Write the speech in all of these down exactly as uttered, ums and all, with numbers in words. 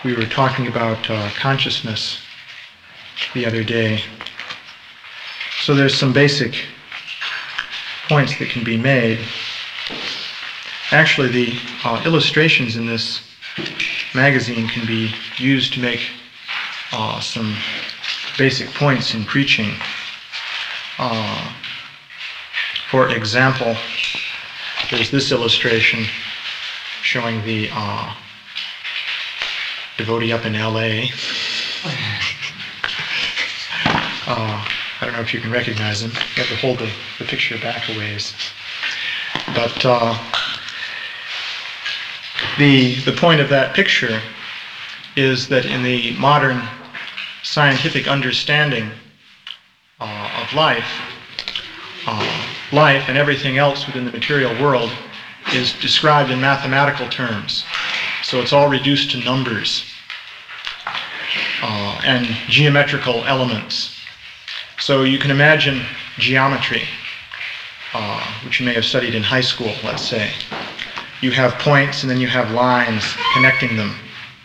we were talking about uh, consciousness the other day. So there's some basic points that can be made. Actually, the uh, illustrations in this magazine can be used to make uh, some basic points in preaching. Uh, for example, there's this illustration showing the uh, devotee up in L A. Uh, I don't know if you can recognize him. You have to hold the, the picture back a ways. But uh, the, the point of that picture is that in the modern scientific understanding uh, of life, uh, life and everything else within the material world is described in mathematical terms. So it's all reduced to numbers uh, and geometrical elements. So you can imagine geometry, uh, which you may have studied in high school, let's say. You have points and then you have lines connecting them.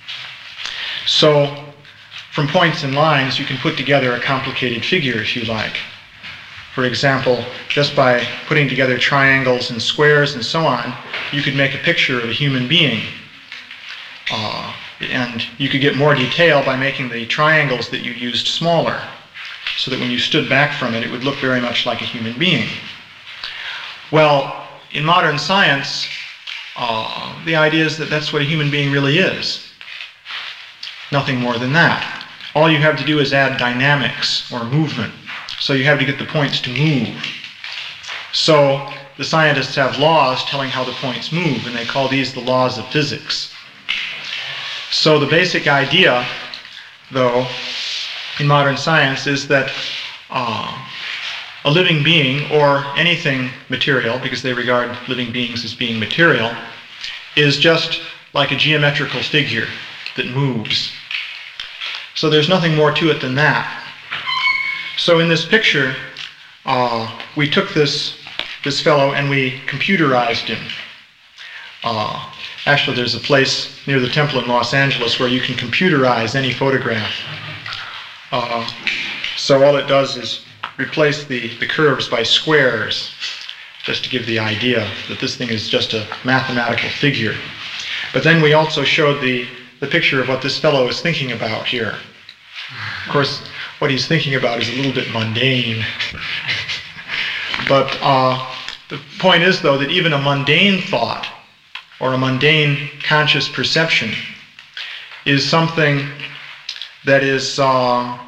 So from points and lines you can put together a complicated figure if you like. For example, just by putting together triangles and squares and so on, you could make a picture of a human being. Uh, and you could get more detail by making the triangles that you used smaller, so that when you stood back from it, it would look very much like a human being. Well, in modern science, uh, the idea is that that's what a human being really is. Nothing more than that. All you have to do is add dynamics or movement. So you have to get the points to move. So the scientists have laws telling how the points move, and they call these the laws of physics. So the basic idea, though, in modern science is that uh, a living being, or anything material, because they regard living beings as being material, is just like a geometrical figure that moves. So there's nothing more to it than that. So in this picture, uh, we took this, this fellow and we computerized him. Uh, actually, there's a place near the temple in Los Angeles where you can computerize any photograph. Uh, so all it does is replace the, the curves by squares, just to give the idea that this thing is just a mathematical figure. But then we also showed the, the picture of what this fellow is thinking about here. Of course, what he's thinking about is a little bit mundane. But uh, the point is, though, that even a mundane thought or a mundane conscious perception is something that is uh,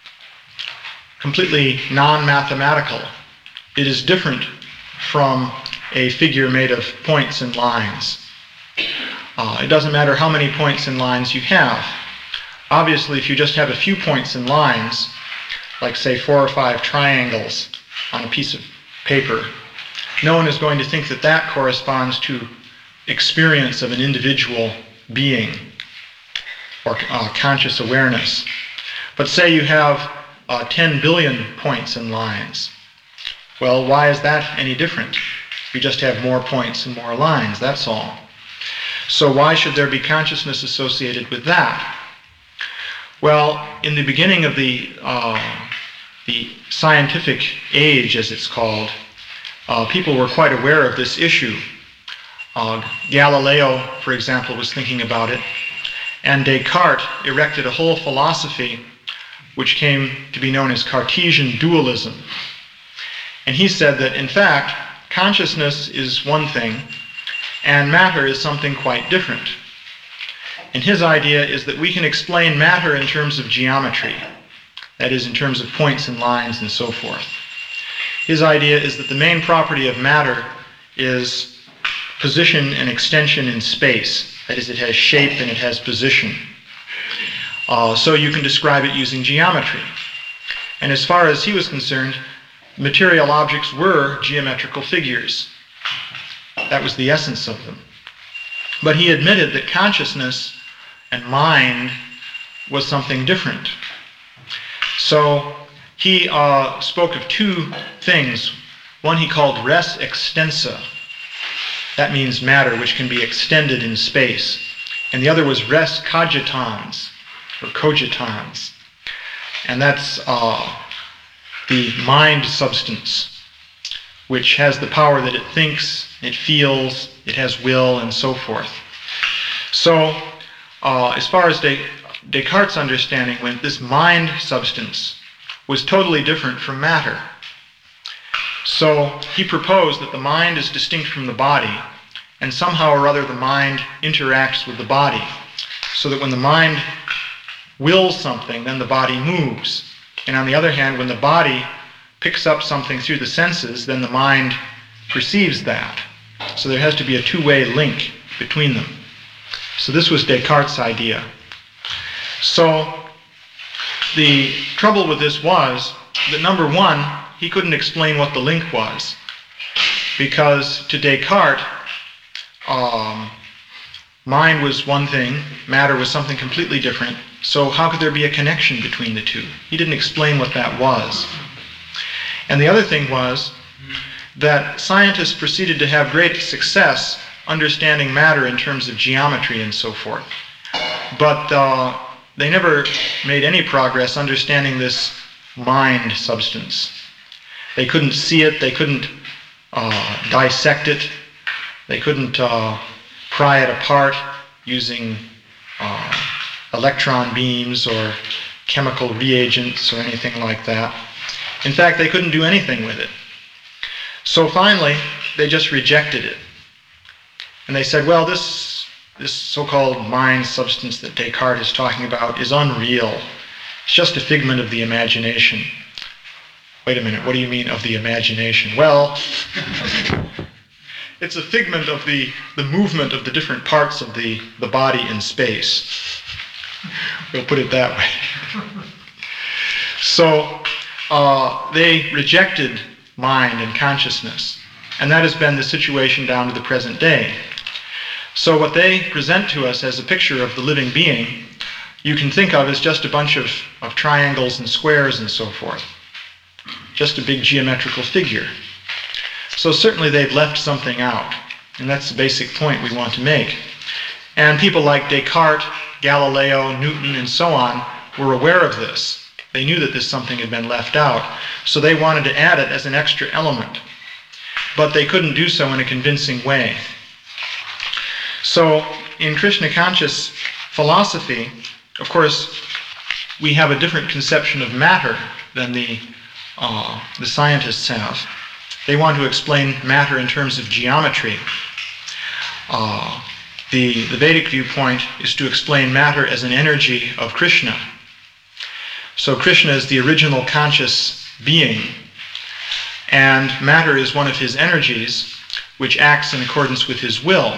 completely non-mathematical. It is different from a figure made of points and lines. Uh, it doesn't matter how many points and lines you have. Obviously, if you just have a few points and lines, like say four or five triangles on a piece of paper, no one is going to think that that corresponds to experience of an individual being or uh, conscious awareness. But say you have uh, ten billion points and lines. Well, why is that any different? You just have more points and more lines, that's all. So why should there be consciousness associated with that? Well, in the beginning of the, uh, the scientific age, as it's called, uh, people were quite aware of this issue. Uh, Galileo, for example, was thinking about it, and Descartes erected a whole philosophy which came to be known as Cartesian dualism. And he said that, in fact, consciousness is one thing, and matter is something quite different. And his idea is that we can explain matter in terms of geometry, that is, in terms of points and lines and so forth. His idea is that the main property of matter is position and extension in space. That is, it has shape and it has position. Uh, so you can describe it using geometry. And as far as he was concerned, material objects were geometrical figures. That was the essence of them. But he admitted that consciousness and mind was something different. So he uh, spoke of two things. One he called res extensa. That means matter which can be extended in space. and the other was res cogitans, or cogitans. And that's uh, the mind substance, which has the power that it thinks, it feels, it has will, and so forth. So, uh, as far as Des- Descartes' understanding went, this mind substance was totally different from matter. So he proposed that the mind is distinct from the body, and somehow or other the mind interacts with the body, so that when the mind wills something, then the body moves. And on the other hand, when the body picks up something through the senses, then the mind perceives that. So there has to be a two-way link between them. So this was Descartes' idea. So the trouble with this was that, number one, he couldn't explain what the link was, because to Descartes, um, mind was one thing, matter was something completely different. So how could there be a connection between the two? He didn't explain what that was. And the other thing was that scientists proceeded to have great success understanding matter in terms of geometry and so forth. But uh, they never made any progress understanding this mind substance. They couldn't see it, they couldn't uh, dissect it, they couldn't uh, pry it apart using uh, electron beams or chemical reagents or anything like that. In fact, they couldn't do anything with it. So finally, they just rejected it. And they said, well, this, this so-called mind substance that Descartes is talking about is unreal. It's just a figment of the imagination. Wait a minute, what do you mean of the imagination? Well, it's a figment of the, the movement of the different parts of the, the body in space. We'll put it that way. So uh, they rejected mind and consciousness, and that has been the situation down to the present day. So what they present to us as a picture of the living being, you can think of as just a bunch of, of triangles and squares and so forth. Just a big geometrical figure. So certainly they've left something out, and that's the basic point we want to make. And people like Descartes, Galileo, Newton, and so on were aware of this. They knew that this something had been left out, so they wanted to add it as an extra element. But they couldn't do so in a convincing way. So in Krishna-conscious philosophy, of course, we have a different conception of matter than the, uh, the scientists have. They want to explain matter in terms of geometry. Uh, the, the Vedic viewpoint is to explain matter as an energy of Krishna. So Krishna is the original conscious being, and matter is one of his energies, which acts in accordance with his will.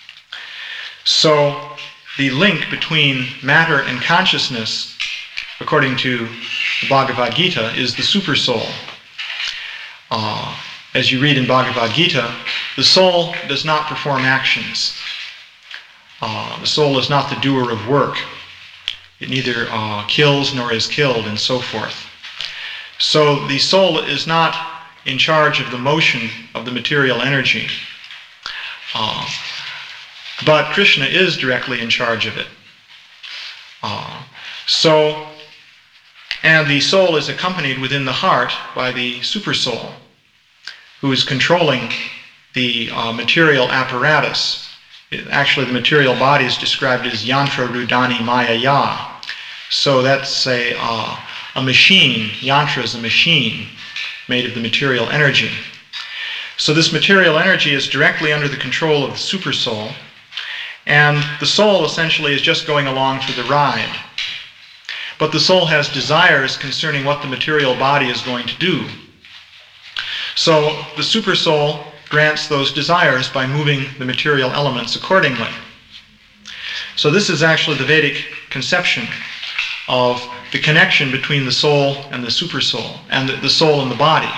So the link between matter and consciousness, according to the Bhagavad Gita, is the supersoul. Uh, as you read in Bhagavad Gita, the soul does not perform actions. Uh, the soul is not the doer of work. It neither uh, kills nor is killed, and so forth. So the soul is not in charge of the motion of the material energy. Uh, but Krishna is directly in charge of it. Uh, so, and the soul is accompanied within the heart by the supersoul, who is controlling the uh, material apparatus. It, actually, the material body is described as yantra rudani maya ya. So that's a, uh, a machine. Yantra is a machine made of the material energy. So this material energy is directly under the control of the supersoul, and the soul essentially is just going along for the ride. But the soul has desires concerning what the material body is going to do. So the supersoul grants those desires by moving the material elements accordingly. So this is actually the Vedic conception of the connection between the soul and the supersoul, and the, the soul and the body.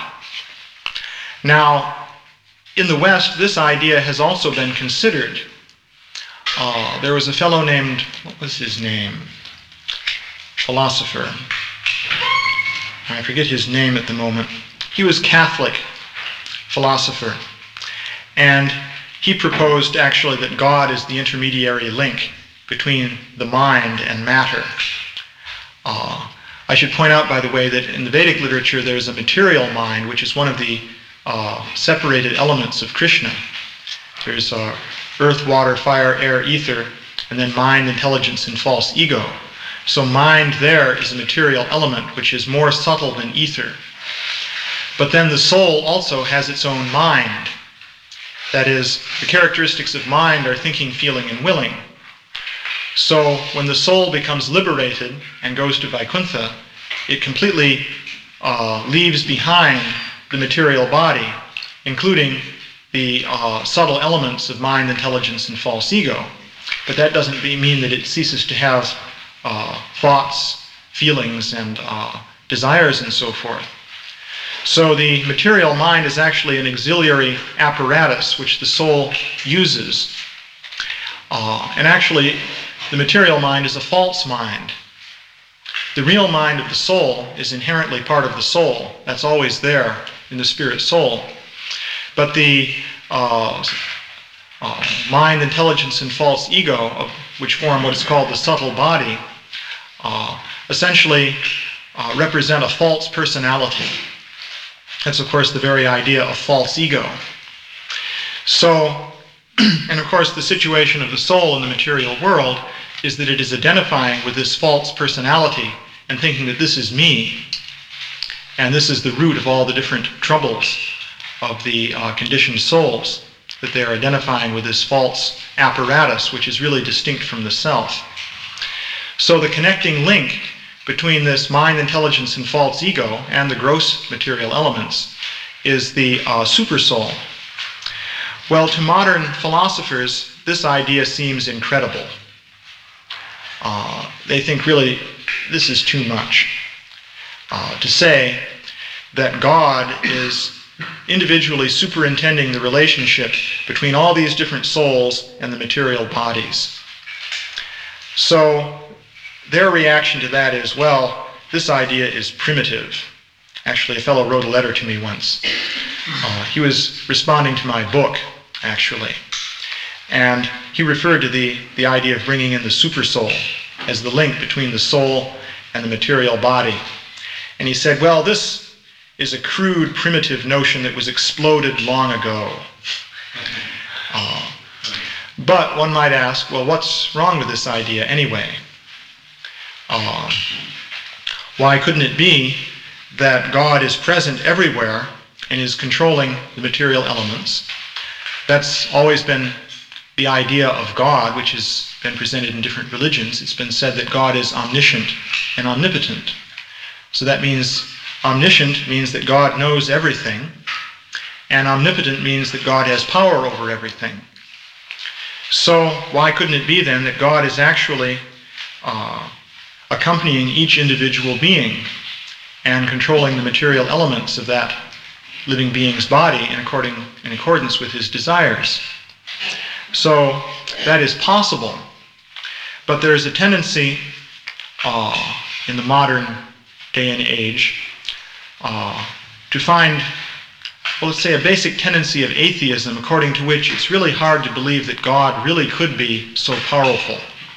Now, in the West, this idea has also been considered. Uh, there was a fellow named, what was his name? Philosopher. I forget his name at the moment. He was Catholic philosopher. And he proposed actually that God is the intermediary link between the mind and matter. Uh, I should point out, by the way, that in the Vedic literature there's a material mind, which is one of the uh, separated elements of Krishna. There's uh, earth, water, fire, air, ether, and then mind, intelligence, and false ego. So mind there is a material element which is more subtle than ether. But then the soul also has its own mind. That is, the characteristics of mind are thinking, feeling, and willing. So when the soul becomes liberated and goes to Vaikuntha, it completely uh, leaves behind the material body, including the uh, subtle elements of mind, intelligence, and false ego. But that doesn't mean that it ceases to have uh, thoughts, feelings, and uh, desires, and so forth. So the material mind is actually an auxiliary apparatus which the soul uses. Uh, and actually, the material mind is a false mind. The real mind of the soul is inherently part of the soul. That's always there in the spirit soul. But the uh, uh, mind, intelligence, and false ego, of which form what is called the subtle body, uh, essentially uh, represent a false personality. That's, of course, the very idea of false ego. So, and of course, the situation of the soul in the material world is that it is identifying with this false personality and thinking that this is me. And this is the root of all the different troubles of the uh, conditioned souls, that they are identifying with this false apparatus, which is really distinct from the self. So the connecting link between this mind, intelligence, and false ego and the gross material elements is the uh, supersoul. Well, to modern philosophers, this idea seems incredible. Uh, they think really this is too much. Uh, to say that God is individually superintending the relationship between all these different souls and the material bodies. So their reaction to that is, well, this idea is primitive. Actually, a fellow wrote a letter to me once. Uh, he was responding to my book, actually. And he referred to the, the idea of bringing in the supersoul as the link between the soul and the material body. And he said, well, this is a crude, primitive notion that was exploded long ago. Uh, but one might ask, well, what's wrong with this idea anyway? Uh, why couldn't it be that God is present everywhere and is controlling the material elements? That's always been the idea of God, which has been presented in different religions. It's been said that God is omniscient and omnipotent. So that means omniscient means that God knows everything, and omnipotent means that God has power over everything. So why couldn't it be then that God is actually uh, accompanying each individual being and controlling the material elements of that living being's body in, according, in accordance with his desires? So that is possible, but there is a tendency uh, in the modern day and age uh, to find, well, let's say, a basic tendency of atheism according to which it's really hard to believe that God really could be so powerful.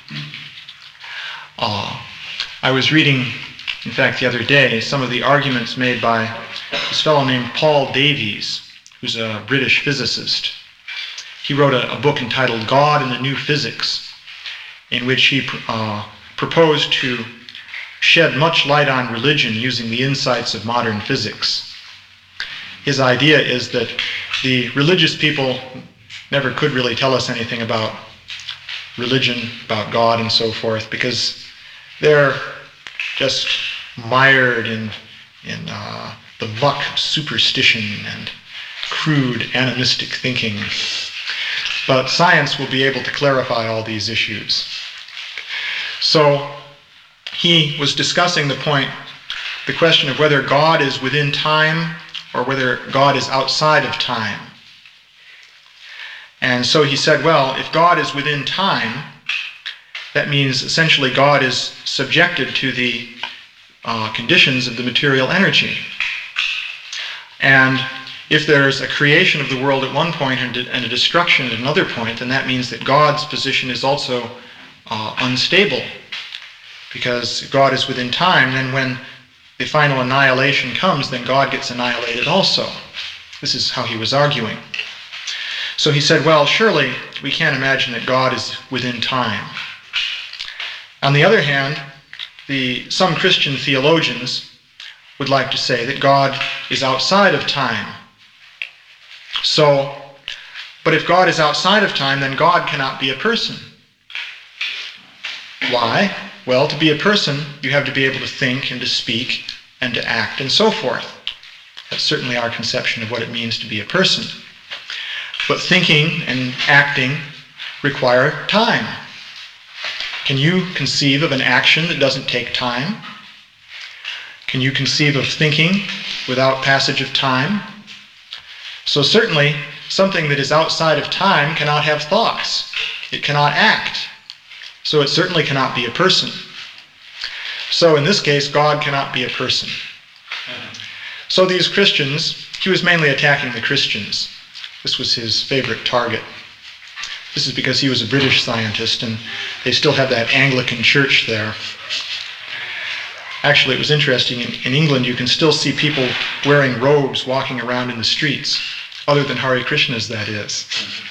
Uh, I was reading, in fact, the other day, some of the arguments made by this fellow named Paul Davies, who's a British physicist. He wrote a, a book entitled God and the New Physics, in which he uh, proposed to shed much light on religion using the insights of modern physics. His idea is that the religious people never could really tell us anything about religion, about God and so forth, because they're just mired in, in uh, the muck of superstition and crude animistic thinking. But science will be able to clarify all these issues. So he was discussing the point, the question of whether God is within time or whether God is outside of time. And so he said, well, if God is within time, that means essentially God is subjected to the uh, conditions of the material energy. And if there's a creation of the world at one point and a destruction at another point, then that means that God's position is also uh, unstable. Because God is within time, then when the final annihilation comes, then God gets annihilated also. This is how he was arguing. So he said, well, surely we can't imagine that God is within time. On the other hand, the, some Christian theologians would like to say that God is outside of time. So, but if God is outside of time, then God cannot be a person. Why? Well, to be a person, you have to be able to think and to speak and to act and so forth. That's certainly our conception of what it means to be a person. But thinking and acting require time. Can you conceive of an action that doesn't take time? Can you conceive of thinking without passage of time? So certainly, something that is outside of time cannot have thoughts. It cannot act. So it certainly cannot be a person. So in this case, God cannot be a person. So these Christians, he was mainly attacking the Christians. This was his favorite target. This is because he was a British scientist and they still have that Anglican church there. Actually, it was interesting. In, in England, you can still see people wearing robes walking around in the streets, other than Hare Krishnas, that is.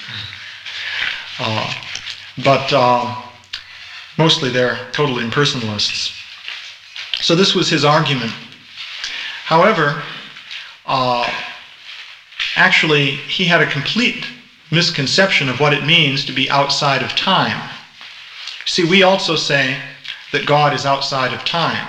Uh, but uh, mostly they're total impersonalists. So this was his argument. However, uh, actually, he had a complete misconception of what it means to be outside of time. See, we also say that God is outside of time.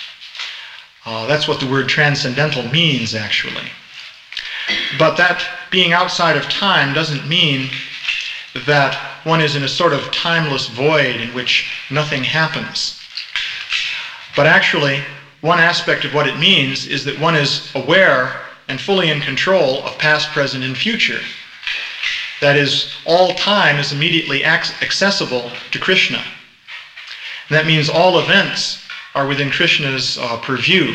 Uh, that's what the word transcendental means, actually. But that being outside of time doesn't mean that one is in a sort of timeless void in which nothing happens. But actually, one aspect of what it means is that one is aware and fully in control of past, present, and future. That is, all time is immediately accessible to Krishna. And that means all events are within Krishna's uh, purview.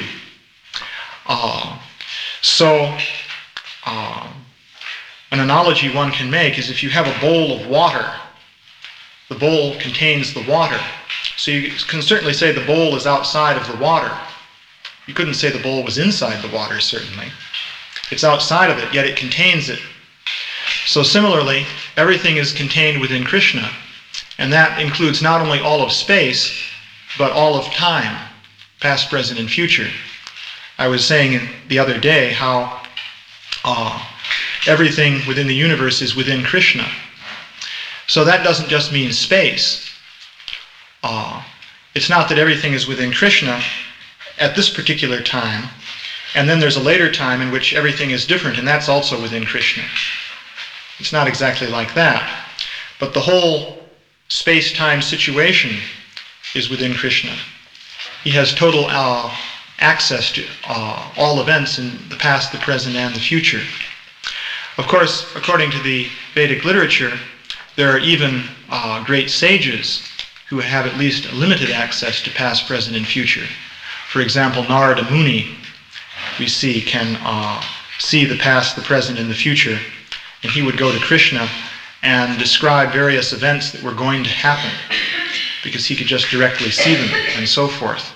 Uh, so, uh, an analogy one can make is if you have a bowl of water, the bowl contains the water. So you can certainly say the bowl is outside of the water. You couldn't say the bowl was inside the water, certainly. It's outside of it, yet it contains it. So similarly, everything is contained within Krishna, and that includes not only all of space, but all of time, past, present, and future. I was saying the other day how uh, everything within the universe is within Krishna. So that doesn't just mean space. Uh, it's not that everything is within Krishna at this particular time, and then there's a later time in which everything is different, and that's also within Krishna. It's not exactly like that. But the whole space-time situation is within Krishna. He has total uh, access to uh, all events in the past, the present, and the future. Of course, according to the Vedic literature, there are even uh, great sages who have at least limited access to past, present, and future. For example, Narada Muni, we see, can uh, see the past, the present, and the future. And he would go to Krishna and describe various events that were going to happen because he could just directly see them and so forth.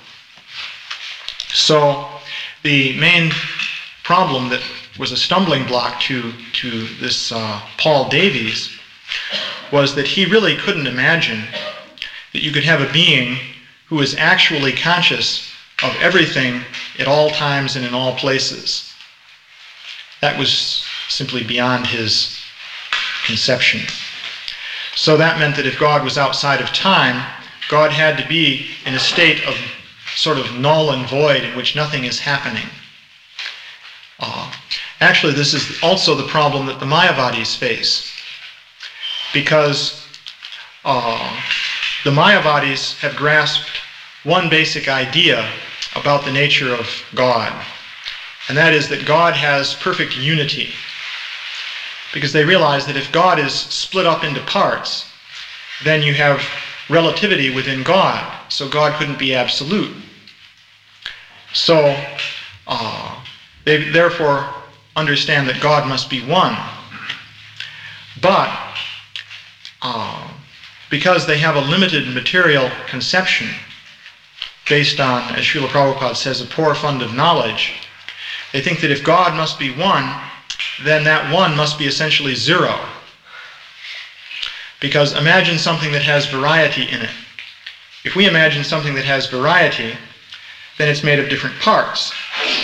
So the main problem that was a stumbling block to, to this uh, Paul Davies was that he really couldn't imagine that you could have a being who is actually conscious of everything at all times and in all places. That was simply beyond his conception. So that meant that if God was outside of time, God had to be in a state of sort of null and void in which nothing is happening. Uh, actually, this is also the problem that the Mayavadis face, because uh, the Mayavadis have grasped one basic idea about the nature of God, and that is that God has perfect unity. Because they realize that if God is split up into parts, then you have relativity within God, so God couldn't be absolute. So uh, they therefore understand that God must be one. But uh, because they have a limited material conception based on, as Srila Prabhupada says, a poor fund of knowledge. They think that if God must be one, then that one must be essentially zero. Because imagine something that has variety in it. If we imagine something that has variety, then it's made of different parts.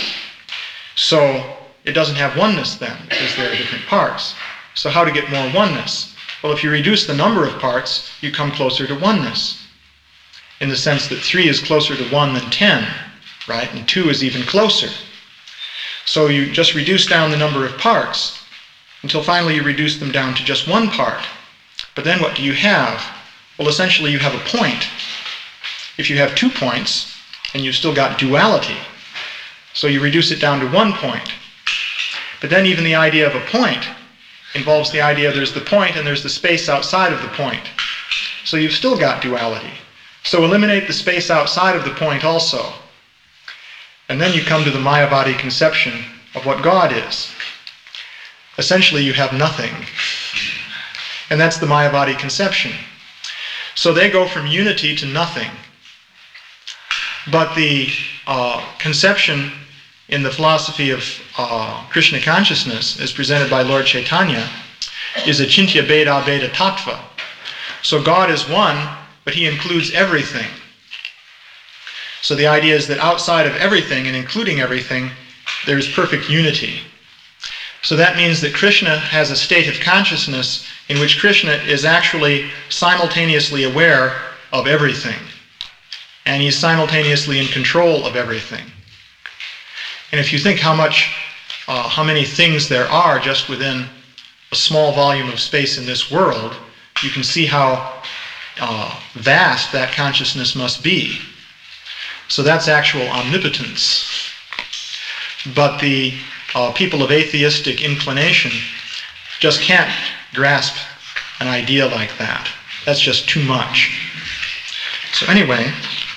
So it doesn't have oneness then, because there are different parts. So how to get more oneness? Well, if you reduce the number of parts, you come closer to oneness, in the sense that three is closer to one than ten, right? And two is even closer. So you just reduce down the number of parts until finally you reduce them down to just one part. But then what do you have? Well, essentially you have a point. If you have two points, and you've still got duality, so you reduce it down to one point. But then even the idea of a point involves the idea there's the point and there's the space outside of the point. So you've still got duality. So eliminate the space outside of the point also. And then you come to the Mayavadi conception of what God is. Essentially you have nothing. And that's the Mayavadi conception. So they go from unity to nothing. But the uh, conception in the philosophy of uh, Krishna consciousness, as presented by Lord Chaitanya, is Achintya Bheda Bheda Tattva. So God is one, but he includes everything. So the idea is that outside of everything and including everything, there is perfect unity. So that means that Krishna has a state of consciousness in which Krishna is actually simultaneously aware of everything. And he's simultaneously in control of everything. And if you think how much, uh, how many things there are just within a small volume of space in this world, you can see how uh, vast that consciousness must be. So that's actual omnipotence. But the uh, people of atheistic inclination just can't grasp an idea like that. That's just too much. So anyway,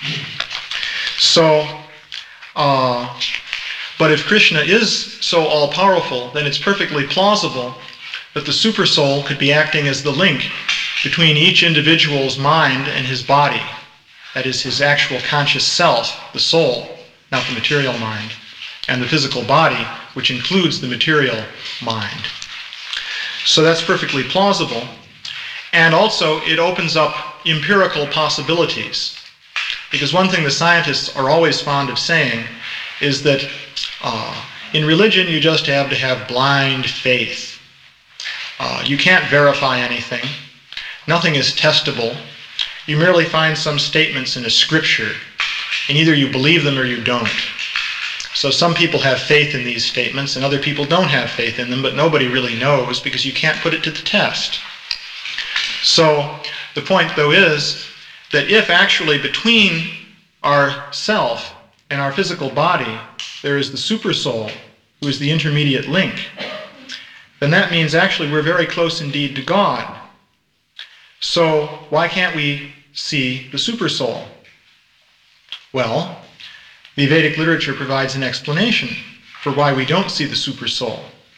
so, uh, but if Krishna is so all-powerful, then it's perfectly plausible that the Supersoul could be acting as the link between each individual's mind and his body. That is, his actual conscious self, the soul, not the material mind, and the physical body, which includes the material mind. So that's perfectly plausible. And also, it opens up empirical possibilities. Because one thing the scientists are always fond of saying is that uh, in religion you just have to have blind faith. Uh, you can't verify anything. Nothing is testable. You merely find some statements in a scripture, and either you believe them or you don't. So some people have faith in these statements, and other people don't have faith in them, but nobody really knows because you can't put it to the test. So the point, though, is that if actually between our self and our physical body there is the Supersoul, who is the intermediate link, then that means actually we're very close indeed to God. So why can't we see the Supersoul? Well, the Vedic literature provides an explanation for why we don't see the Supersoul.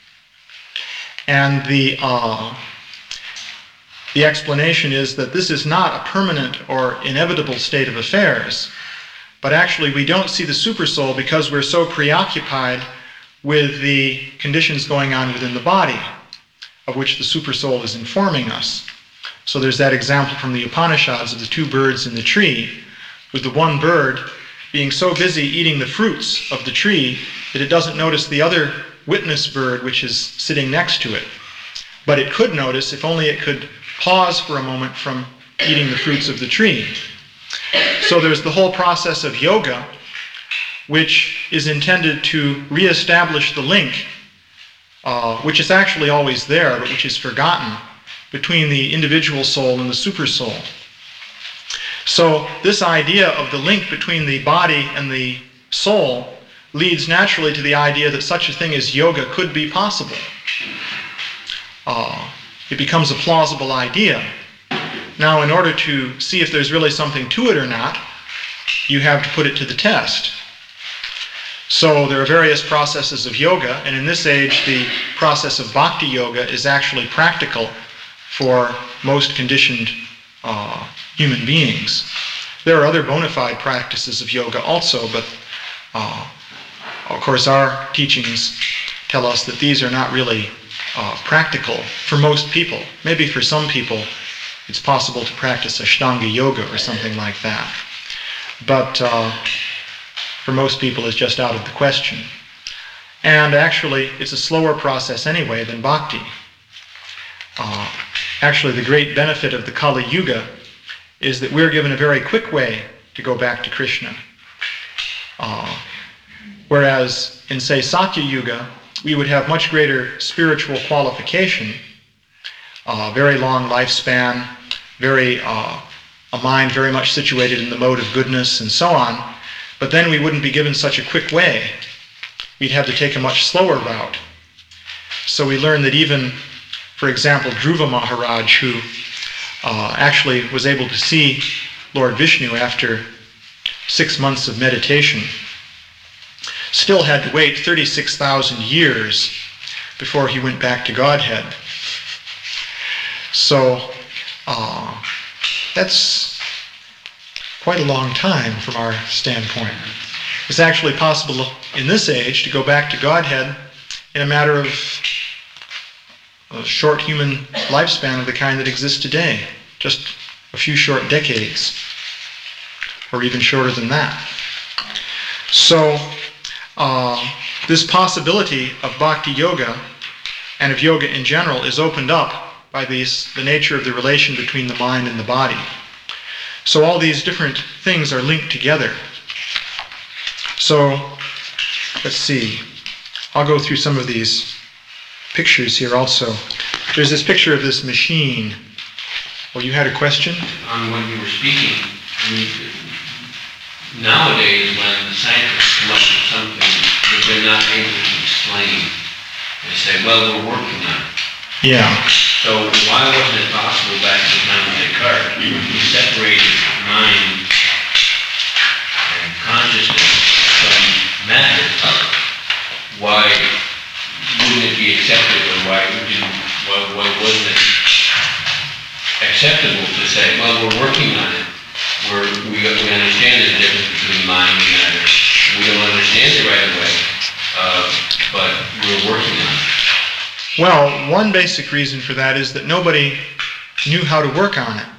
And the, uh, the explanation is that this is not a permanent or inevitable state of affairs, but actually we don't see the Supersoul because we're so preoccupied with the conditions going on within the body, of which the Supersoul is informing us. So there's that example from the Upanishads of the two birds in the tree, with the one bird being so busy eating the fruits of the tree that it doesn't notice the other witness bird which is sitting next to it. But it could notice if only it could pause for a moment from eating the fruits of the tree. So there's the whole process of yoga, which is intended to reestablish the link, uh, which is actually always there, but which is forgotten, between the individual soul and the Supersoul. So this idea of the link between the body and the soul leads naturally to the idea that such a thing as yoga could be possible. Uh, it becomes a plausible idea. Now, in order to see if there's really something to it or not, you have to put it to the test. So there are various processes of yoga, and in this age the process of bhakti yoga is actually practical for most conditioned uh, human beings. There are other bona fide practices of yoga also, but uh, of course our teachings tell us that these are not really uh, practical for most people. Maybe for some people it's possible to practice Ashtanga yoga or something like that. But uh, for most people it's just out of the question. And actually it's a slower process anyway than bhakti. Uh, actually the great benefit of the Kali Yuga is that we're given a very quick way to go back to Krishna. Uh, whereas in, say, Satya Yuga, we would have much greater spiritual qualification, uh, very long lifespan, very uh, a mind very much situated in the mode of goodness and so on, but then we wouldn't be given such a quick way. We'd have to take a much slower route. So we learn that even, for example, Dhruva Maharaj, who uh, actually was able to see Lord Vishnu after six months of meditation, still had to wait thirty-six thousand years before he went back to Godhead. So uh, that's quite a long time from our standpoint. It's actually possible in this age to go back to Godhead in a matter of a short human lifespan of the kind that exists today, just a few short decades, or even shorter than that. So uh, this possibility of bhakti yoga and of yoga in general is opened up by these, the nature of the relation between the mind and the body. So all these different things are linked together. So let's see, I'll go through some of these pictures here also. There's this picture of this machine. Well, you had a question? On what you were speaking, I mean, nowadays when the scientists come up with something that they're not able to explain, they say, well, we're working on it. Yeah. So why wasn't it possible back at the time of Descartes, who separated mind and consciousness from matter? Why wouldn't it be accepted, or why didn't, why, why wasn't it acceptable to say, well, we're working on it. We're, we, we understand the difference between mind and matter. We don't understand it right away, uh, but we're working on it. Well, one basic reason for that is that nobody knew how to work on it.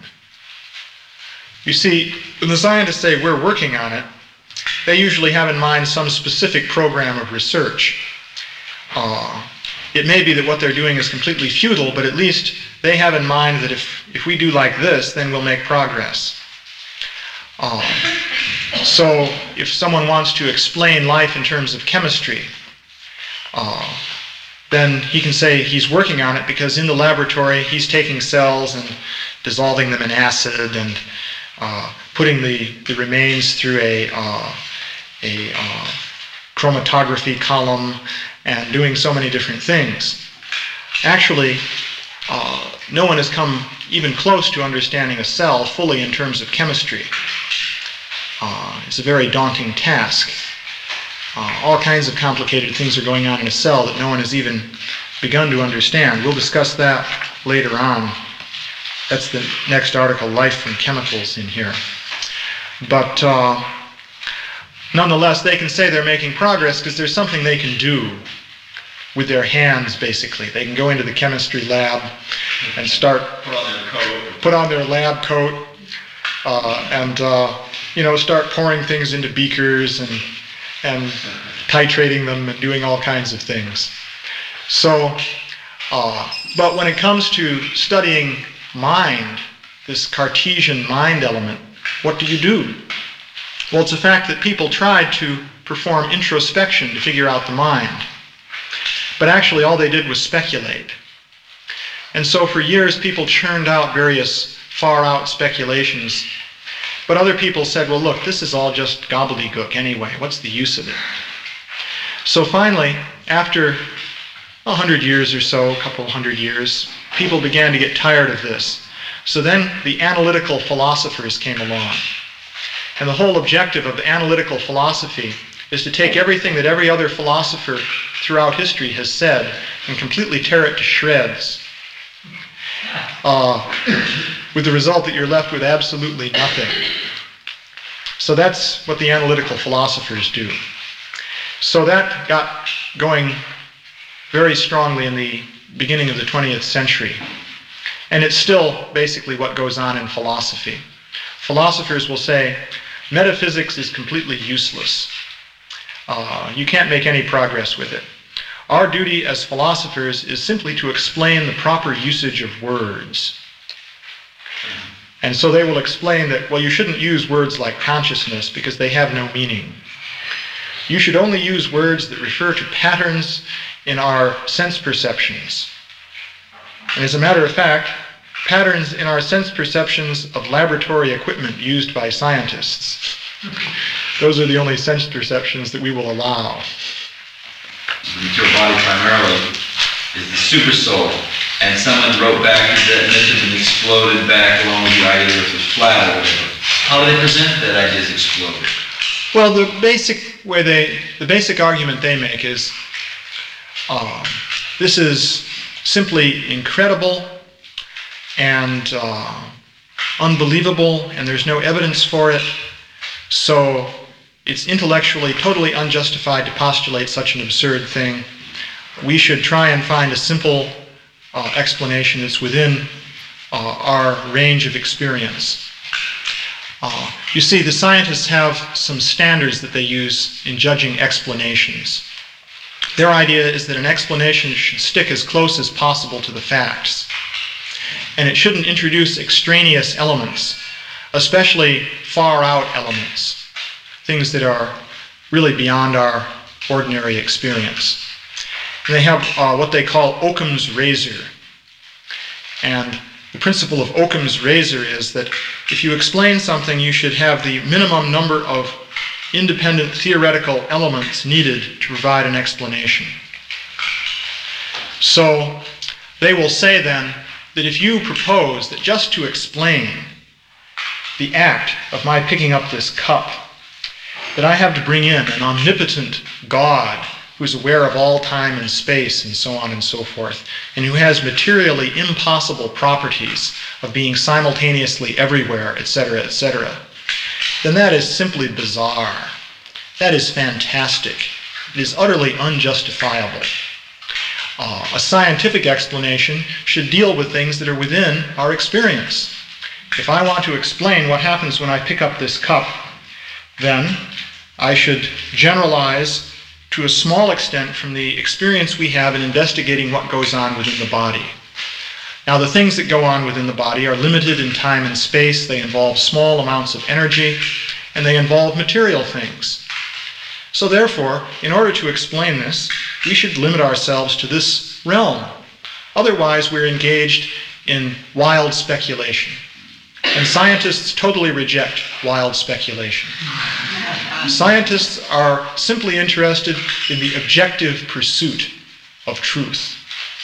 You see, when the scientists say we're working on it, they usually have in mind some specific program of research. Uh, it may be that what they're doing is completely futile, but at least they have in mind that if, if we do like this, then we'll make progress. Uh, so if someone wants to explain life in terms of chemistry, uh, then he can say he's working on it because in the laboratory he's taking cells and dissolving them in acid and uh, putting the, the remains through a, uh, a uh, chromatography column and doing so many different things. Actually, uh, no one has come even close to understanding a cell fully in terms of chemistry. Uh, it's a very daunting task. Uh, all kinds of complicated things are going on in a cell that no one has even begun to understand. We'll discuss that later on. That's the next article, Life from Chemicals, in here. But uh, nonetheless, they can say they're making progress because there's something they can do with their hands, basically. They can go into the chemistry lab and start, Put on their coat. Put on their lab coat uh, and, uh, you know, start pouring things into beakers and and titrating them and doing all kinds of things. So, uh, but when it comes to studying mind, this Cartesian mind element, what do you do? Well, it's a fact that people tried to perform introspection to figure out the mind. But actually all they did was speculate. And so for years people churned out various far-out speculations. But other people said, well, look, this is all just gobbledygook anyway. What's the use of it? So finally, after a hundred years or so, a couple hundred years, people began to get tired of this. So then the analytical philosophers came along. And the whole objective of the analytical philosophy is to take everything that every other philosopher throughout history has said and completely tear it to shreds. Uh, with the result that you're left with absolutely nothing. So that's what the analytical philosophers do. So that got going very strongly in the beginning of the twentieth century. And it's still basically what goes on in philosophy. Philosophers will say, metaphysics is completely useless. Uh, you can't make any progress with it. Our duty as philosophers is simply to explain the proper usage of words. And so they will explain that, well, you shouldn't use words like consciousness because they have no meaning. You should only use words that refer to patterns in our sense perceptions. And as a matter of fact, patterns in our sense perceptions of laboratory equipment used by scientists. Those are the only sense perceptions that we will allow. The material body primarily is the super soul. And someone wrote back that this had been exploded back along with the idea that it was flat or whatever. How do they present that idea is exploded? Well, the basic way they, the basic argument they make is, uh, this is simply incredible and uh, unbelievable, and there's no evidence for it, so it's intellectually totally unjustified to postulate such an absurd thing. We should try and find a simple uh, explanation that's within uh, our range of experience. Uh, you see, the scientists have some standards that they use in judging explanations. Their idea is that an explanation should stick as close as possible to the facts. And it shouldn't introduce extraneous elements, especially far-out elements, things that are really beyond our ordinary experience. And they have uh, what they call Occam's razor. And the principle of Occam's razor is that if you explain something, you should have the minimum number of independent theoretical elements needed to provide an explanation. So they will say then that if you propose that just to explain the act of my picking up this cup, that I have to bring in an omnipotent God who's aware of all time and space and so on and so forth, and who has materially impossible properties of being simultaneously everywhere, et cetera, et cetera, then that is simply bizarre. That is fantastic. It is utterly unjustifiable. Uh, a scientific explanation should deal with things that are within our experience. If I want to explain what happens when I pick up this cup, then I should generalize to a small extent from the experience we have in investigating what goes on within the body. Now, the things that go on within the body are limited in time and space. They involve small amounts of energy, and they involve material things. So therefore, in order to explain this, we should limit ourselves to this realm. Otherwise, we're engaged in wild speculation. And scientists totally reject wild speculation. Scientists are simply interested in the objective pursuit of truth.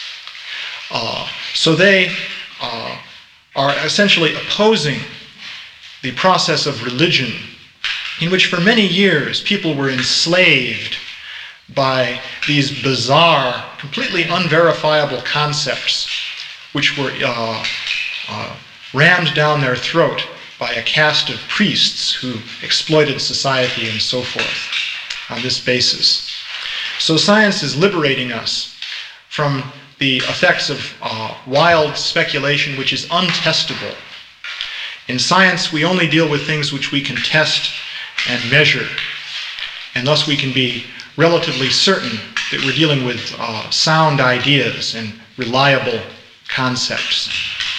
Uh, so they uh, are essentially opposing the process of religion, in which for many years people were enslaved by these bizarre, completely unverifiable concepts, which were uh, uh, rammed down their throat by a caste of priests who exploited society and so forth on this basis. So science is liberating us from the effects of uh, wild speculation which is untestable. In science, we only deal with things which we can test and measure, and thus we can be relatively certain that we're dealing with uh, sound ideas and reliable concepts.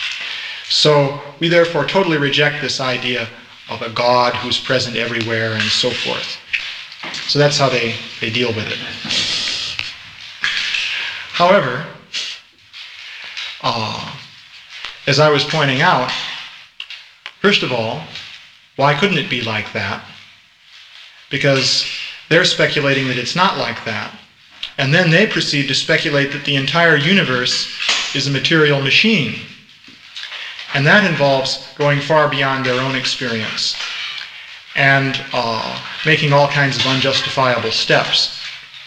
So we therefore totally reject this idea of a God who's present everywhere and so forth. So that's how they, they deal with it. However, uh, as I was pointing out, first of all, why couldn't it be like that? Because they're speculating that it's not like that. And then they proceed to speculate that the entire universe is a material machine. And that involves going far beyond their own experience and uh, making all kinds of unjustifiable steps.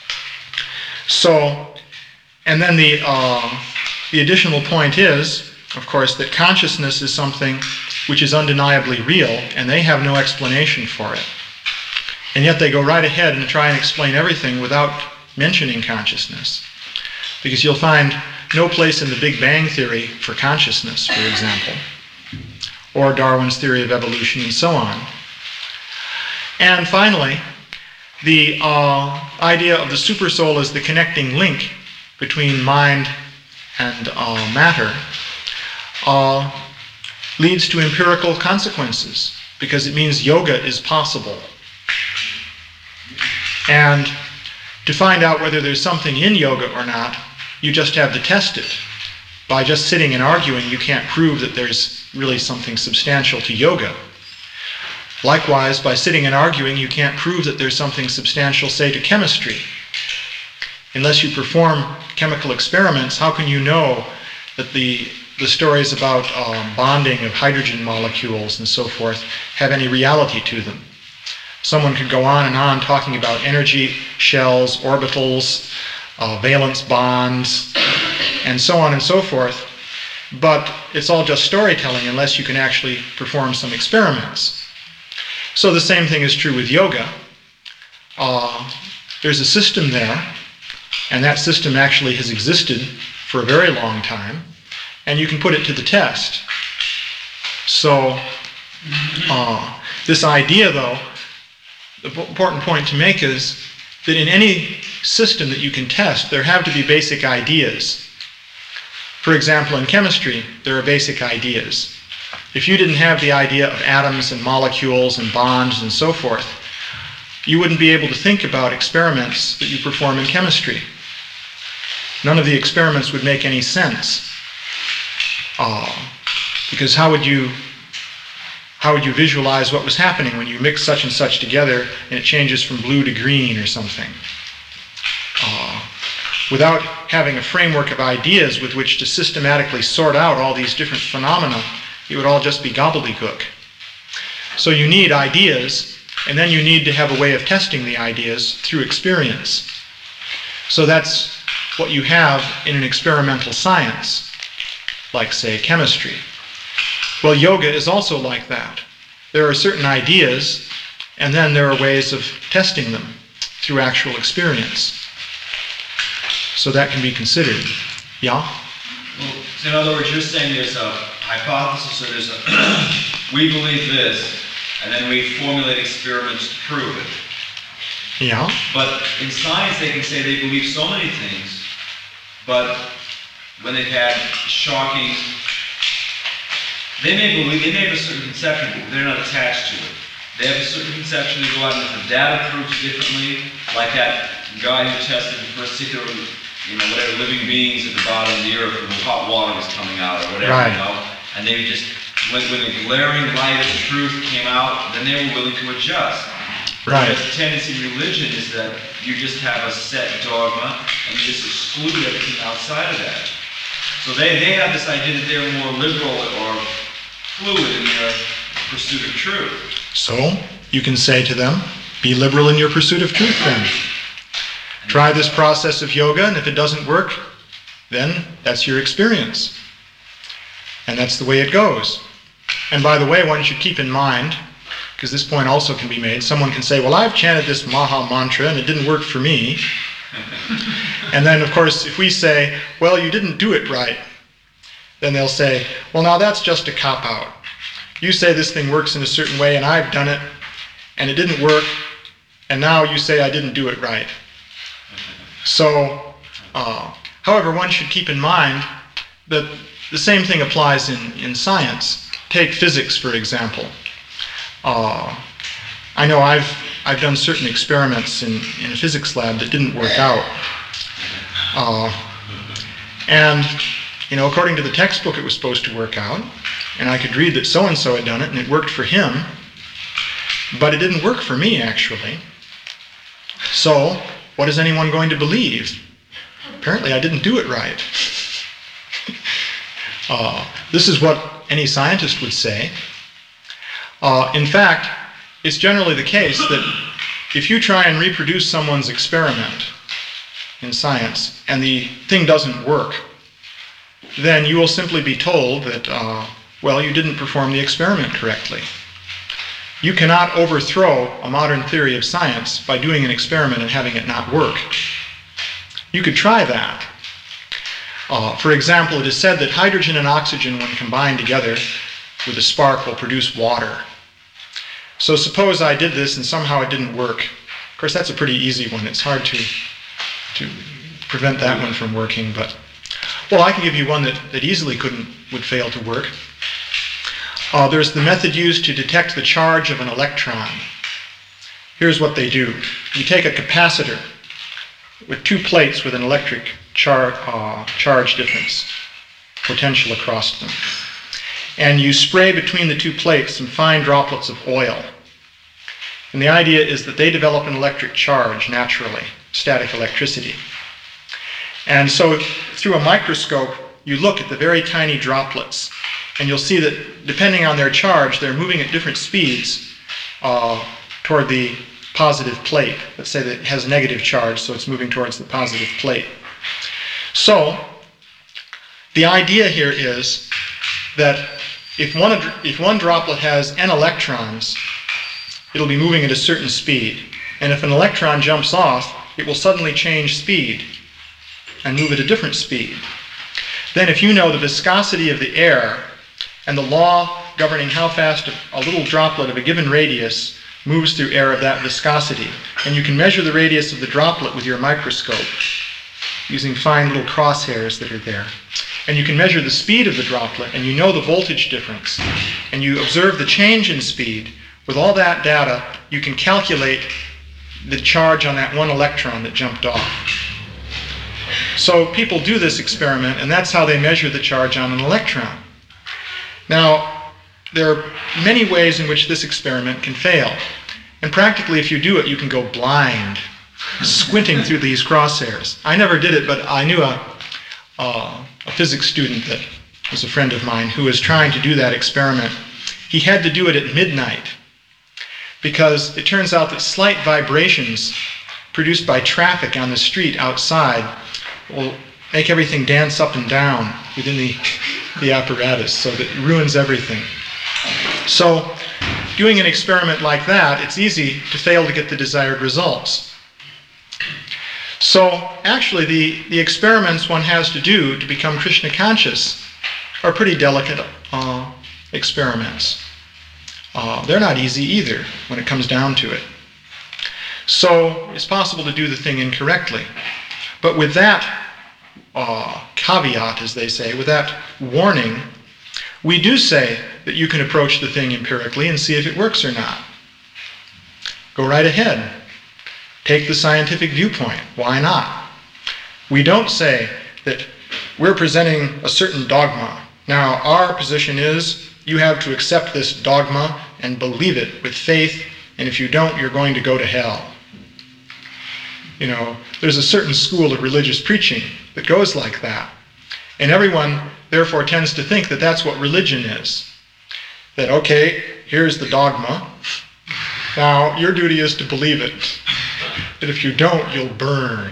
So, and then the, uh, the additional point is of course, that consciousness is something which is undeniably real, and they have no explanation for it. And yet they go right ahead and try and explain everything without mentioning consciousness. Because you'll find no place in the Big Bang Theory for consciousness, for example, or Darwin's theory of evolution, and so on. And finally, the uh, idea of the supersoul as the connecting link between mind and uh, matter uh, leads to empirical consequences, because it means yoga is possible. And to find out whether there's something in yoga or not, you just have to test it. By just sitting and arguing, you can't prove that there's really something substantial to yoga. Likewise, by sitting and arguing, you can't prove that there's something substantial, say, to chemistry. Unless you perform chemical experiments, how can you know that the, the stories about uh, bonding of hydrogen molecules and so forth have any reality to them? Someone could go on and on talking about energy shells, orbitals, uh, valence bonds, and so on and so forth, but it's all just storytelling unless you can actually perform some experiments. So the same thing is true with yoga. Uh, there's a system there, and that system actually has existed for a very long time, and you can put it to the test. So uh, this idea, though, the important point to make is that in any system that you can test, there have to be basic ideas. For example, in chemistry, there are basic ideas. If you didn't have the idea of atoms and molecules and bonds and so forth, you wouldn't be able to think about experiments that you perform in chemistry. None of the experiments would make any sense. Uh, because how would you how would you visualize what was happening when you mix such and such together and it changes from blue to green or something? Uh, without having a framework of ideas with which to systematically sort out all these different phenomena, it would all just be gobbledygook. So you need ideas, and then you need to have a way of testing the ideas through experience. So that's what you have in an experimental science, like, say, chemistry. Well, yoga is also like that. There are certain ideas, and then there are ways of testing them through actual experience. So that can be considered. Yeah? Well, so in other words, you're saying there's a hypothesis, or there's a, we believe this, and then we formulate experiments to prove it. Yeah. But in science, they can say they believe so many things, but when they've had shocking, they may believe, they may have a certain conception, but they're not attached to it. They have a certain conception, they go out and if the data proves differently, like that guy who tested the first particular, you know, whatever living beings at the bottom of the earth, where the hot water was coming out or whatever, right. You know, and they just, when, when the glaring light of the truth came out, then they were willing to adjust. Right. Because the tendency in religion is that you just have a set dogma and you just exclude everything outside of that. So they, they have this idea that they're more liberal or fluid in their pursuit of truth. So you can say to them, be liberal in your pursuit of truth then. Try this process of yoga, and if it doesn't work, then that's your experience. And that's the way it goes. And by the way, one should keep in mind, because this point also can be made, someone can say, well, I've chanted this Maha Mantra and it didn't work for me. And then, of course, if we say, well, you didn't do it right, then they'll say, well, now that's just a cop-out. You say this thing works in a certain way and I've done it and it didn't work, and now you say I didn't do it right. So, uh, however, one should keep in mind that the same thing applies in, in science. Take physics, for example. Uh, I know I've I've done certain experiments in, in a physics lab that didn't work out. Uh, and, you know, according to the textbook, it was supposed to work out. And I could read that so-and-so had done it, and it worked for him. But it didn't work for me, actually. So, what is anyone going to believe? Apparently, I didn't do it right. uh, this is what any scientist would say. Uh, in fact, it's generally the case that if you try and reproduce someone's experiment in science and the thing doesn't work, then you will simply be told that, uh, well, you didn't perform the experiment correctly. You cannot overthrow a modern theory of science by doing an experiment and having it not work. You could try that. Uh, for example, it is said that hydrogen and oxygen, when combined together with a spark, will produce water. So suppose I did this and somehow it didn't work. Of course, that's a pretty easy one. It's hard to, to prevent that one from working, but, well, I can give you one that, that easily couldn't, would fail to work. Uh, there's the method used to detect the charge of an electron. Here's what they do. You take a capacitor with two plates with an electric char uh, charge difference, potential across them. And you spray between the two plates some fine droplets of oil. And the idea is that they develop an electric charge naturally, static electricity. And so through a microscope, you look at the very tiny droplets, and you'll see that depending on their charge, they're moving at different speeds uh, toward the positive plate. Let's say that it has a negative charge, so it's moving towards the positive plate. So the idea here is that if one, if one droplet has n electrons, it'll be moving at a certain speed. And if an electron jumps off, it will suddenly change speed and move at a different speed. Then if you know the viscosity of the air and the law governing how fast a little droplet of a given radius moves through air of that viscosity, and you can measure the radius of the droplet with your microscope using fine little crosshairs that are there, and you can measure the speed of the droplet, and you know the voltage difference, and you observe the change in speed, with all that data, you can calculate the charge on that one electron that jumped off. So people do this experiment, and that's how they measure the charge on an electron. Now, there are many ways in which this experiment can fail. And practically, if you do it, you can go blind, squinting through these crosshairs. I never did it, but I knew a, uh, a physics student that was a friend of mine who was trying to do that experiment. He had to do it at midnight because it turns out that slight vibrations produced by traffic on the street outside will make everything dance up and down within the, the apparatus, so that it ruins everything. So, doing an experiment like that, it's easy to fail to get the desired results. So, actually, the, the experiments one has to do to become Krishna conscious are pretty delicate uh, experiments. Uh, they're not easy either when it comes down to it. So, it's possible to do the thing incorrectly. But with that uh, caveat, as they say, with that warning, we do say that you can approach the thing empirically and see if it works or not. Go right ahead. Take the scientific viewpoint. Why not? We don't say that we're presenting a certain dogma. Now, our position is you have to accept this dogma and believe it with faith, and if you don't, you're going to go to hell. You know, there's a certain school of religious preaching that goes like that. And everyone, therefore, tends to think that that's what religion is. That, okay, here's the dogma. Now, your duty is to believe it. That if you don't, you'll burn.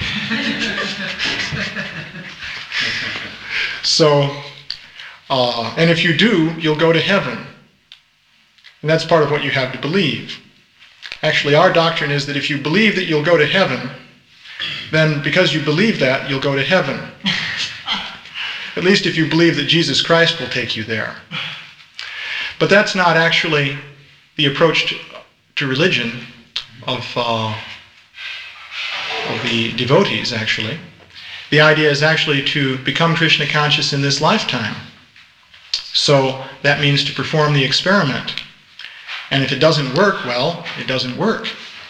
So, uh, and if you do, you'll go to heaven. And that's part of what you have to believe. Actually, our doctrine is that if you believe that you'll go to heaven, then because you believe that, you'll go to heaven. At least if you believe that Jesus Christ will take you there. But that's not actually the approach to, to religion of, uh, of the devotees, actually. The idea is actually to become Krishna conscious in this lifetime. So that means to perform the experiment. And if it doesn't work, well, it doesn't work.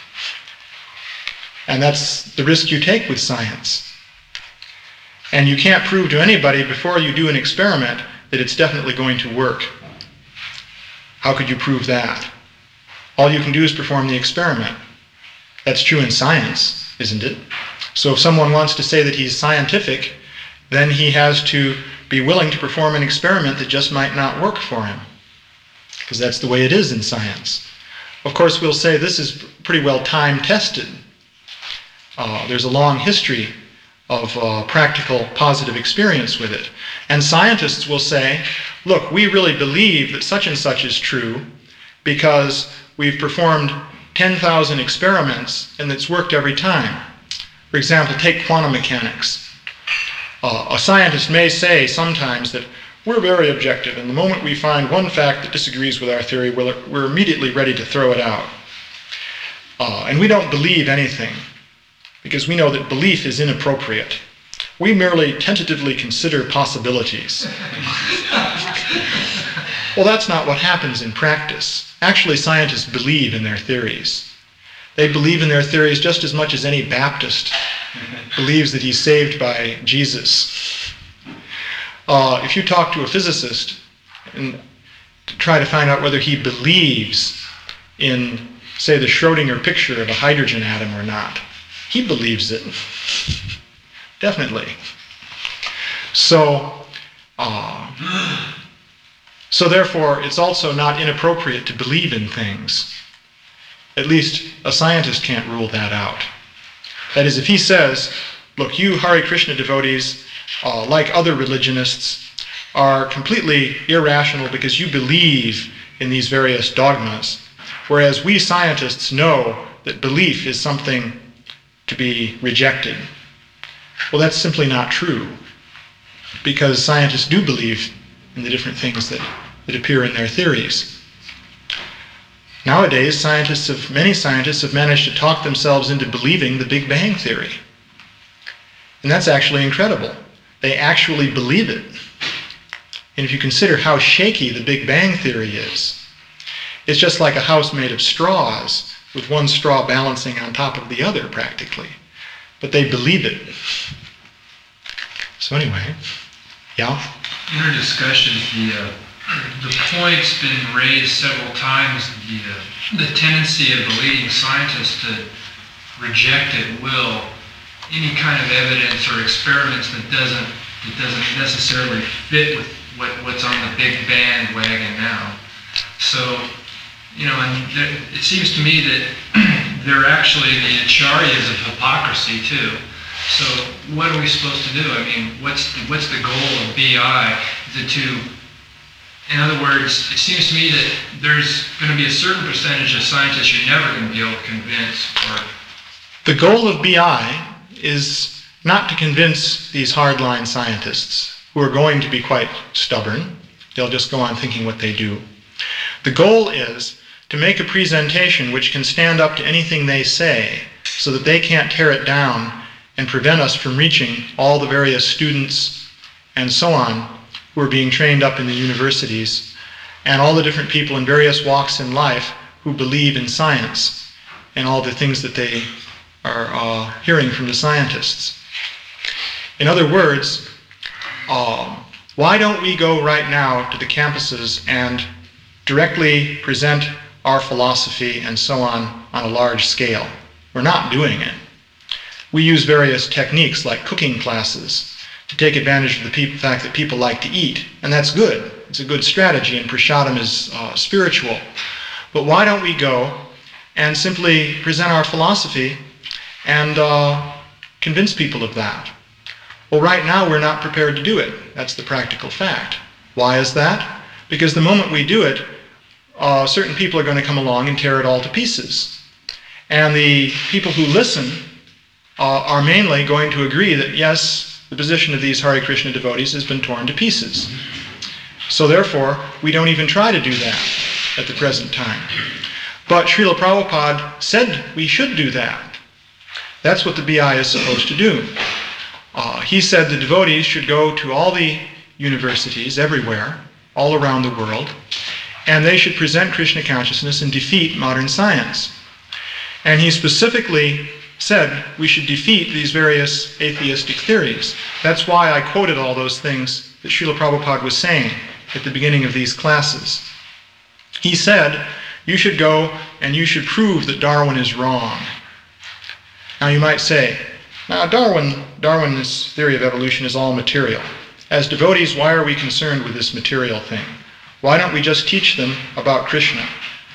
And that's the risk you take with science. And you can't prove to anybody before you do an experiment that it's definitely going to work. How could you prove that? All you can do is perform the experiment. That's true in science, isn't it? So if someone wants to say that he's scientific, then he has to be willing to perform an experiment that just might not work for him. Because that's the way it is in science. Of course, we'll say this is pretty well time-tested. Uh, there's a long history of uh, practical positive experience with it. And scientists will say, look, we really believe that such and such is true because we've performed ten thousand experiments and it's worked every time. For example, take quantum mechanics. Uh, a scientist may say sometimes that we're very objective, and the moment we find one fact that disagrees with our theory, we're, we're immediately ready to throw it out. Uh, and we don't believe anything, because we know that belief is inappropriate. We merely tentatively consider possibilities. Well, that's not what happens in practice. Actually, scientists believe in their theories. They believe in their theories just as much as any Baptist believes that he's saved by Jesus. Uh, if you talk to a physicist and try to find out whether he believes in, say, the Schrödinger picture of a hydrogen atom or not, he believes it. Definitely. So, uh, so therefore, it's also not inappropriate to believe in things. At least a scientist can't rule that out. That is, if he says, look, you Hare Krishna devotees, uh, like other religionists, are completely irrational because you believe in these various dogmas, whereas we scientists know that belief is something to be rejected. Well, that's simply not true, because scientists do believe in the different things that, that appear in their theories. Nowadays, scientists have, many scientists have managed to talk themselves into believing the Big Bang Theory. And that's actually incredible. They actually believe it. And if you consider how shaky the Big Bang Theory is, it's just like a house made of straws, with one straw balancing on top of the other, practically. But they believe it. So anyway, yeah? In our discussions, the, uh, the point's been raised several times, the, uh, the tendency of the leading scientists to reject at will any kind of evidence or experiments that doesn't, that doesn't necessarily fit with what, what's on the big bandwagon now. So, you know, and there, it seems to me that they're actually the acharyas of hypocrisy too. So what are we supposed to do? I mean, what's the, what's the goal of B I? Is it to, in other words, it seems to me that there's going to be a certain percentage of scientists you're never going to be able to convince. Or the goal of B I is not to convince these hardline scientists who are going to be quite stubborn. They'll just go on thinking what they do. The goal is to make a presentation which can stand up to anything they say so that they can't tear it down and prevent us from reaching all the various students and so on who are being trained up in the universities and all the different people in various walks in life who believe in science and all the things that they are uh, hearing from the scientists. In other words, uh, why don't we go right now to the campuses and directly present our philosophy and so on on a large scale? We're not doing it. We use various techniques like cooking classes to take advantage of the pe- fact that people like to eat, and that's good. It's a good strategy, and prasadam is uh, spiritual. But why don't we go and simply present our philosophy and uh, convince people of that? Well, right now we're not prepared to do it. That's the practical fact. Why is that? Because the moment we do it, uh, certain people are going to come along and tear it all to pieces. And the people who listen uh, are mainly going to agree that, yes, the position of these Hare Krishna devotees has been torn to pieces. So therefore, we don't even try to do that at the present time. But Srila Prabhupada said we should do that. That's what the B I is supposed to do. Uh, he said the devotees should go to all the universities everywhere, all around the world, and they should present Krishna consciousness and defeat modern science. And he specifically said we should defeat these various atheistic theories. That's why I quoted all those things that Srila Prabhupada was saying at the beginning of these classes. He said, you should go and you should prove that Darwin is wrong. Now you might say, now Darwin, Darwin's theory of evolution is all material. As devotees, why are we concerned with this material thing? Why don't we just teach them about Krishna?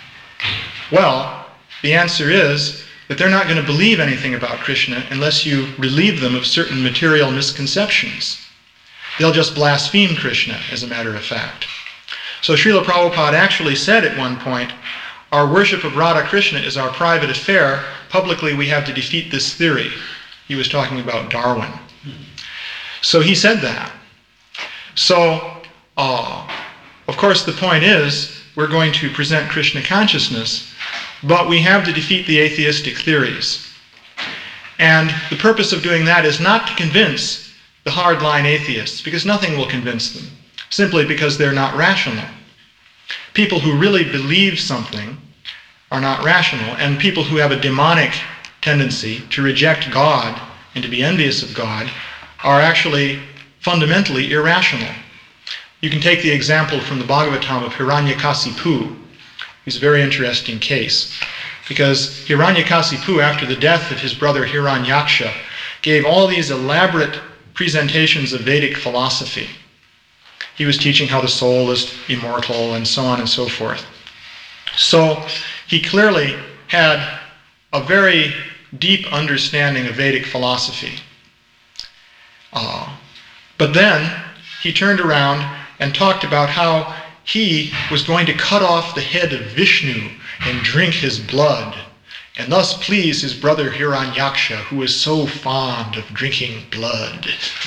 Well, the answer is that they're not going to believe anything about Krishna unless you relieve them of certain material misconceptions. They'll just blaspheme Krishna, as a matter of fact. So Srila Prabhupada actually said at one point, our worship of Radha Krishna is our private affair. Publicly we have to defeat this theory. He was talking about Darwin. So he said that. So, uh, of course, the point is, we're going to present Krishna consciousness, but we have to defeat the atheistic theories. And the purpose of doing that is not to convince the hardline atheists, because nothing will convince them, simply because they're not rational. People who really believe something are not rational, and people who have a demonic tendency to reject God and to be envious of God are actually fundamentally irrational. You can take the example from the Bhagavatam of Hiranyakasipu. He's a very interesting case, because Hiranyakasipu, after the death of his brother Hiranyaksha, gave all these elaborate presentations of Vedic philosophy. He was teaching how the soul is immortal and so on and so forth. So he clearly had a very deep understanding of Vedic philosophy. Uh, but then he turned around and talked about how he was going to cut off the head of Vishnu and drink his blood, and thus please his brother Hiranyaksha, who was so fond of drinking blood.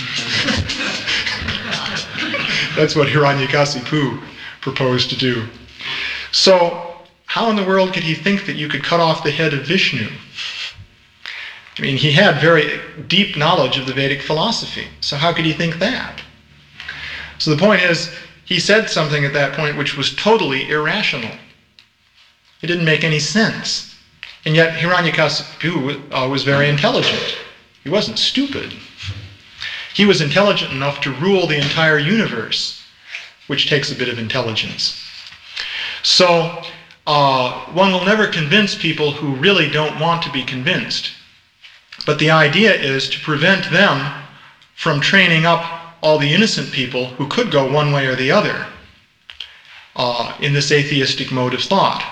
That's what Hiranyakasipu proposed to do. So, how in the world could he think that you could cut off the head of Vishnu? I mean, he had very deep knowledge of the Vedic philosophy, so how could he think that? So the point is, he said something at that point which was totally irrational. It didn't make any sense. And yet Hiranyakasipu uh, was very intelligent. He wasn't stupid. He was intelligent enough to rule the entire universe, which takes a bit of intelligence. So uh, one will never convince people who really don't want to be convinced. But the idea is to prevent them from training up all the innocent people who could go one way or the other uh, in this atheistic mode of thought.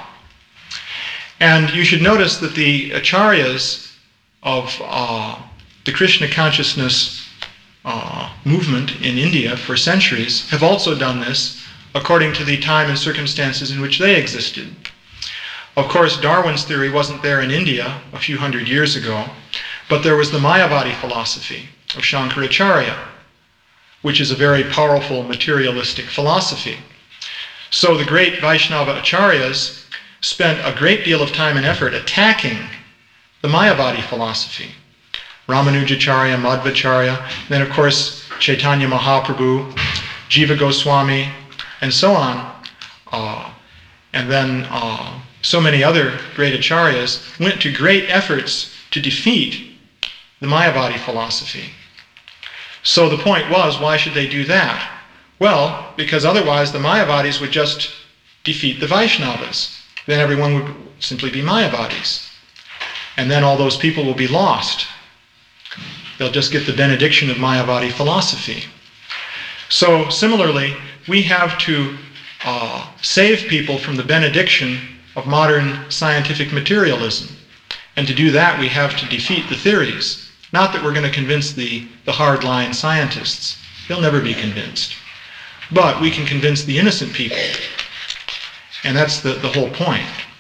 And you should notice that the acharyas of uh, the Krishna consciousness uh, movement in India for centuries have also done this according to the time and circumstances in which they existed. Of course, Darwin's theory wasn't there in India a few hundred years ago, but there was the Mayavadi philosophy of Shankaracharya, which is a very powerful materialistic philosophy. So the great Vaishnava acharyas spent a great deal of time and effort attacking the Mayavadi philosophy. Ramanujacharya, Madhvacharya, then of course Chaitanya Mahaprabhu, Jiva Goswami, and so on. Uh, and then uh, so many other great acharyas went to great efforts to defeat the Mayavadi philosophy. So the point was, why should they do that? Well, because otherwise the Mayavadis would just defeat the Vaishnavas. Then everyone would simply be Mayavadis. And then all those people will be lost. They'll just get the benediction of Mayavadi philosophy. So similarly, we have to uh, save people from the benediction of modern scientific materialism. And to do that, we have to defeat the theories. Not that we're going to convince the, the hardline scientists. They'll never be convinced. But we can convince the innocent people. And that's the, the whole point.